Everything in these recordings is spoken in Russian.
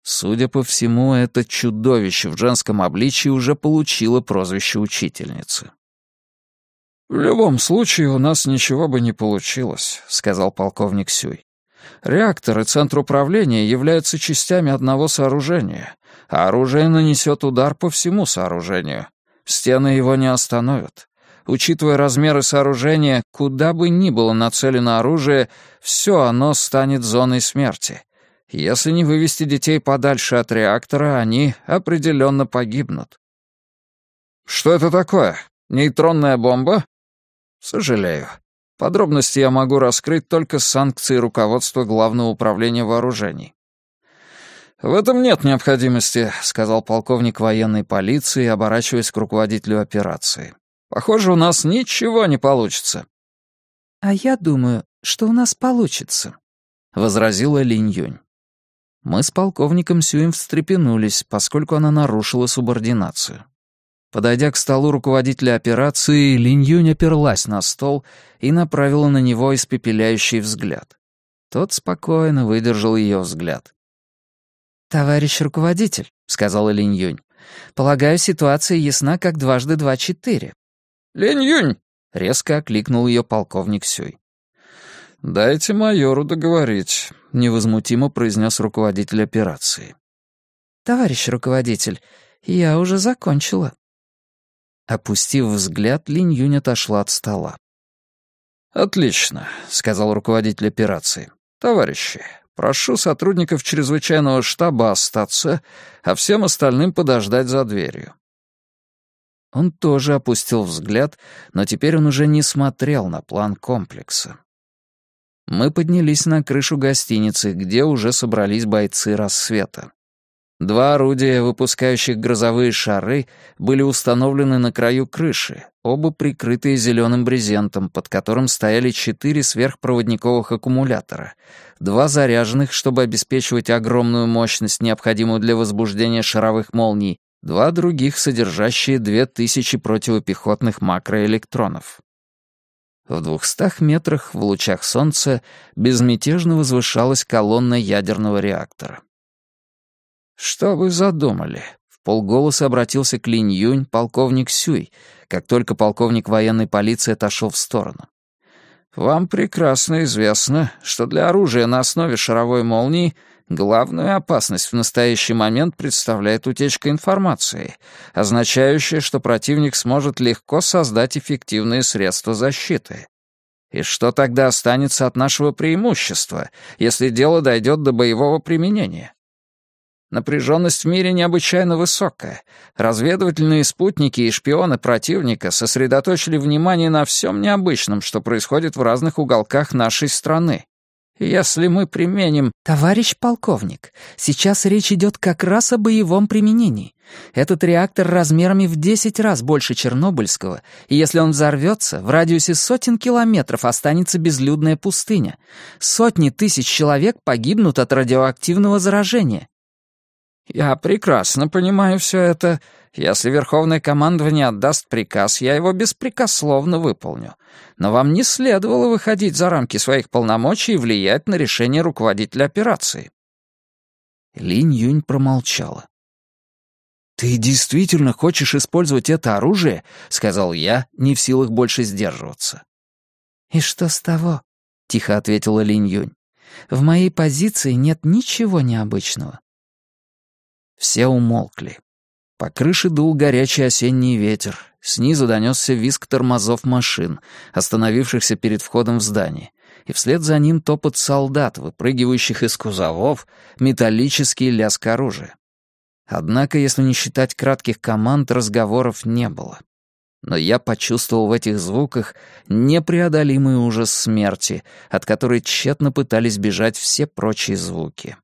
Судя по всему, это чудовище в женском обличии уже получило прозвище учительницы. «В любом случае у нас ничего бы не получилось», — сказал полковник Сюй. «Реактор и центр управления являются частями одного сооружения, а оружие нанесет удар по всему сооружению. Стены его не остановят. Учитывая размеры сооружения, куда бы ни было нацелено оружие, все оно станет зоной смерти. Если не вывести детей подальше от реактора, они определенно погибнут». «Что это такое? Нейтронная бомба?» «Сожалею. Подробности я могу раскрыть только с санкцией руководства Главного управления вооружений». «В этом нет необходимости», — сказал полковник военной полиции, оборачиваясь к руководителю операции. «Похоже, у нас ничего не получится». «А я думаю, что у нас получится», — возразила Линь Юнь. Мы с полковником Сюем встрепенулись, поскольку она нарушила субординацию. Подойдя к столу руководителя операции, Линь Юнь оперлась на стол и направила на него испепеляющий взгляд. Тот спокойно выдержал ее взгляд. «Товарищ руководитель», — сказала Линь Юнь, — «полагаю, ситуация ясна, как 2 × 2 = 4». «Линь Юнь!» — резко окликнул ее полковник Сюй. «Дайте майору договорить», — невозмутимо произнес руководитель операции. «Товарищ руководитель, я уже закончила». Опустив взгляд, Линь Юнь отошла от стола. «Отлично», — сказал руководитель операции. «Товарищи, прошу сотрудников чрезвычайного штаба остаться, а всем остальным подождать за дверью». Он тоже опустил взгляд, но теперь он уже не смотрел на план комплекса. Мы поднялись на крышу гостиницы, где уже собрались бойцы «Рассвета». 2 орудия, выпускающих грозовые шары, были установлены на краю крыши, оба прикрытые зеленым брезентом, под которым стояли 4 сверхпроводниковых аккумулятора, 2 заряженных, чтобы обеспечивать огромную мощность, необходимую для возбуждения шаровых молний, 2 других, содержащие 2000 противопехотных макроэлектронов. В 200 метрах в лучах солнца безмятежно возвышалась колонна ядерного реактора. «Что вы задумали?» — вполголоса обратился к Линь Юнь полковник Сюй, как только полковник военной полиции отошел в сторону. «Вам прекрасно известно, что для оружия на основе шаровой молнии главную опасность в настоящий момент представляет утечка информации, означающая, что противник сможет легко создать эффективные средства защиты. И что тогда останется от нашего преимущества, если дело дойдет до боевого применения? Напряженность в мире необычайно высокая. Разведывательные спутники и шпионы противника сосредоточили внимание на всем необычном, что происходит в разных уголках нашей страны. Если мы применим... «Товарищ полковник, сейчас речь идет как раз о боевом применении. Этот реактор размерами в 10 раз больше Чернобыльского, и если он взорвется, в радиусе сотен километров останется безлюдная пустыня. Сотни тысяч человек погибнут от радиоактивного заражения». «Я прекрасно понимаю все это. Если Верховное командование отдаст приказ, я его беспрекословно выполню. Но вам не следовало выходить за рамки своих полномочий и влиять на решение руководителя операции». Линь Юнь промолчала. «Ты действительно хочешь использовать это оружие?» — сказал я, не в силах больше сдерживаться. «И что с того?» — тихо ответила Линь Юнь. «В моей позиции нет ничего необычного». Все умолкли. По крыше дул горячий осенний ветер. Снизу донесся визг тормозов машин, остановившихся перед входом в здание, и вслед за ним топот солдат, выпрыгивающих из кузовов, металлический лязг оружия. Однако, если не считать кратких команд, разговоров не было. Но я почувствовал в этих звуках непреодолимый ужас смерти, от которой тщетно пытались бежать все прочие звуки.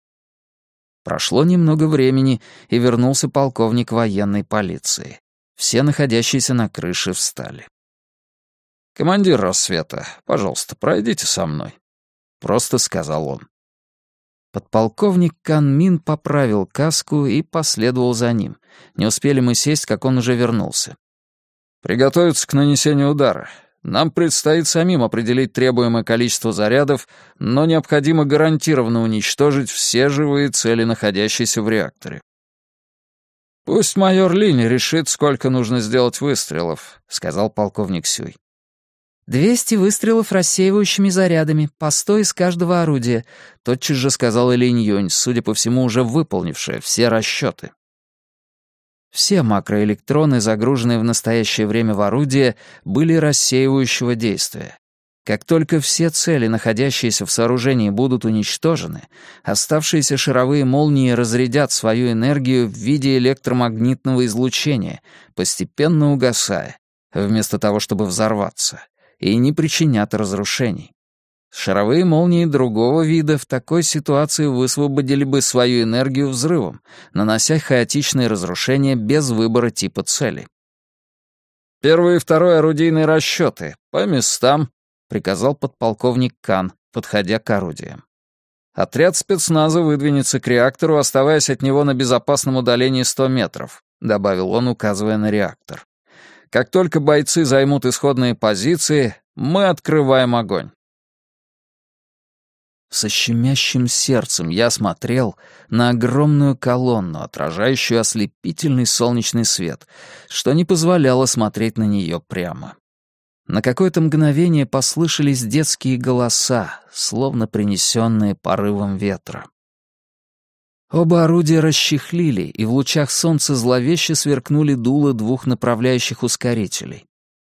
Прошло немного времени, и вернулся полковник военной полиции. Все находящиеся на крыше встали. «Командир «Рассвета», пожалуйста, пройдите со мной», — просто сказал он. Подполковник Кан Мин поправил каску и последовал за ним. Не успели мы сесть, как он уже вернулся. «Приготовиться к нанесению удара. Нам предстоит самим определить требуемое количество зарядов, но необходимо гарантированно уничтожить все живые цели, находящиеся в реакторе. «Пусть майор Линь решит, сколько нужно сделать выстрелов», — сказал полковник Сюй. 200 выстрелов рассеивающими зарядами, по 100 из каждого орудия», — тотчас же сказала Линь Юнь, судя по всему, уже выполнившая все расчеты. Все макроэлектроны, загруженные в настоящее время в орудие, были рассеивающего действия. Как только все цели, находящиеся в сооружении, будут уничтожены, оставшиеся шаровые молнии разрядят свою энергию в виде электромагнитного излучения, постепенно угасая, вместо того, чтобы взорваться, и не причинят разрушений. Шаровые молнии другого вида в такой ситуации высвободили бы свою энергию взрывом, нанося хаотичные разрушения без выбора типа цели. «Первый и второй орудийные расчеты. По местам», — приказал подполковник Кан, подходя к орудиям. «Отряд спецназа выдвинется к реактору, оставаясь от него на безопасном удалении 100 метров», — добавил он, указывая на реактор. «Как только бойцы займут исходные позиции, мы открываем огонь». Со щемящим сердцем я смотрел на огромную колонну, отражающую ослепительный солнечный свет, что не позволяло смотреть на нее прямо. На какое-то мгновение послышались детские голоса, словно принесенные порывом ветра. Оба орудия расчехлили, и в лучах солнца зловеще сверкнули дула двух направляющих ускорителей.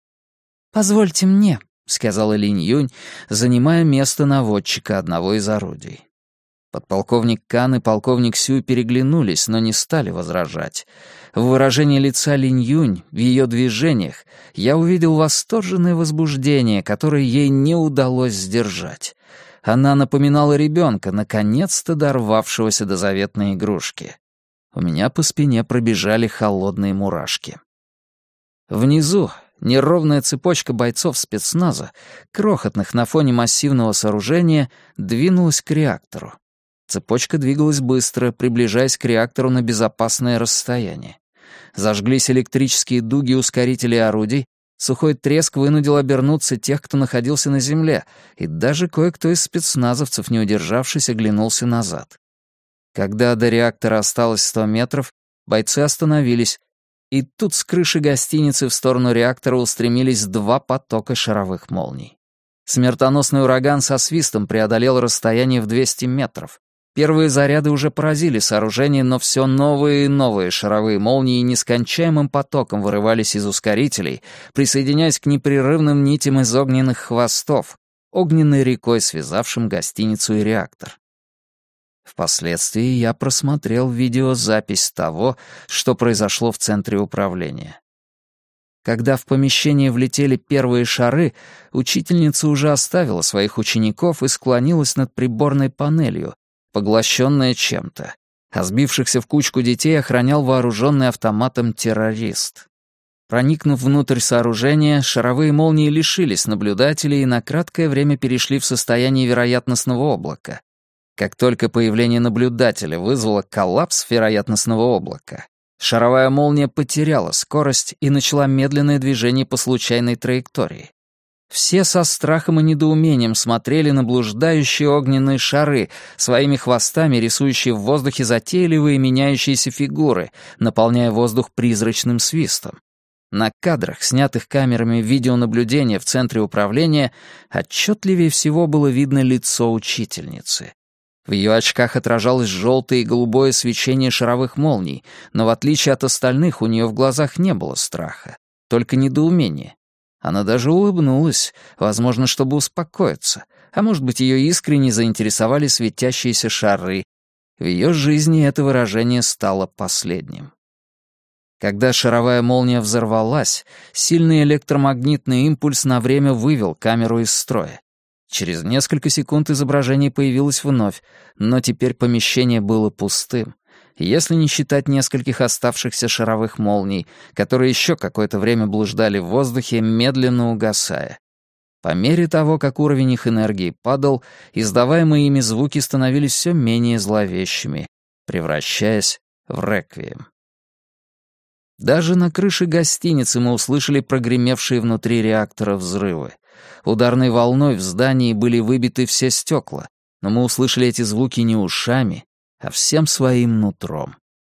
«Позвольте мне», — сказала Линь Юнь, занимая место наводчика одного из орудий. Подполковник Кан и полковник Сюй переглянулись, но не стали возражать. В выражении лица Линь Юнь, в ее движениях, я увидел восторженное возбуждение, которое ей не удалось сдержать. Она напоминала ребенка, наконец-то дорвавшегося до заветной игрушки. У меня по спине пробежали холодные мурашки. Внизу неровная цепочка бойцов спецназа, крохотных на фоне массивного сооружения, двинулась к реактору. Цепочка двигалась быстро, приближаясь к реактору на безопасное расстояние. Зажглись электрические дуги ускорителей орудий, сухой треск вынудил обернуться тех, кто находился на земле, и даже кое-кто из спецназовцев, не удержавшись, оглянулся назад. Когда до реактора осталось 100 метров, бойцы остановились, и тут с крыши гостиницы в сторону реактора устремились 2 потока шаровых молний. Смертоносный ураган со свистом преодолел расстояние в 200 метров. Первые заряды уже поразили сооружение, но все новые и новые шаровые молнии нескончаемым потоком вырывались из ускорителей, присоединяясь к непрерывным нитям из огненных хвостов, огненной рекой, связавшим гостиницу и реактор. Впоследствии я просмотрел видеозапись того, что произошло в центре управления. Когда в помещение влетели первые шары, учительница уже оставила своих учеников и склонилась над приборной панелью, поглощенная чем-то, а сбившихся в кучку детей охранял вооруженный автоматом террорист. Проникнув внутрь сооружения, шаровые молнии лишились наблюдателей и на краткое время перешли в состояние вероятностного облака. Как только появление наблюдателя вызвало коллапс вероятностного облака, шаровая молния потеряла скорость и начала медленное движение по случайной траектории. Все со страхом и недоумением смотрели на блуждающие огненные шары, своими хвостами рисующие в воздухе затейливые меняющиеся фигуры, наполняя воздух призрачным свистом. На кадрах, снятых камерами видеонаблюдения в центре управления, отчетливее всего было видно лицо учительницы. В ее очках отражалось желтое и голубое свечение шаровых молний, но в отличие от остальных у нее в глазах не было страха, только недоумение. Она даже улыбнулась, возможно, чтобы успокоиться, а может быть, ее искренне заинтересовали светящиеся шары. В ее жизни это выражение стало последним. Когда шаровая молния взорвалась, сильный электромагнитный импульс на время вывел камеру из строя. Через несколько секунд изображение появилось вновь, но теперь помещение было пустым, если не считать нескольких оставшихся шаровых молний, которые еще какое-то время блуждали в воздухе, медленно угасая. По мере того, как уровень их энергии падал, издаваемые ими звуки становились все менее зловещими, превращаясь в реквием. Даже на крыше гостиницы мы услышали прогремевшие внутри реактора взрывы. Ударной волной в здании были выбиты все стекла, но мы услышали эти звуки не ушами, а всем своим нутром.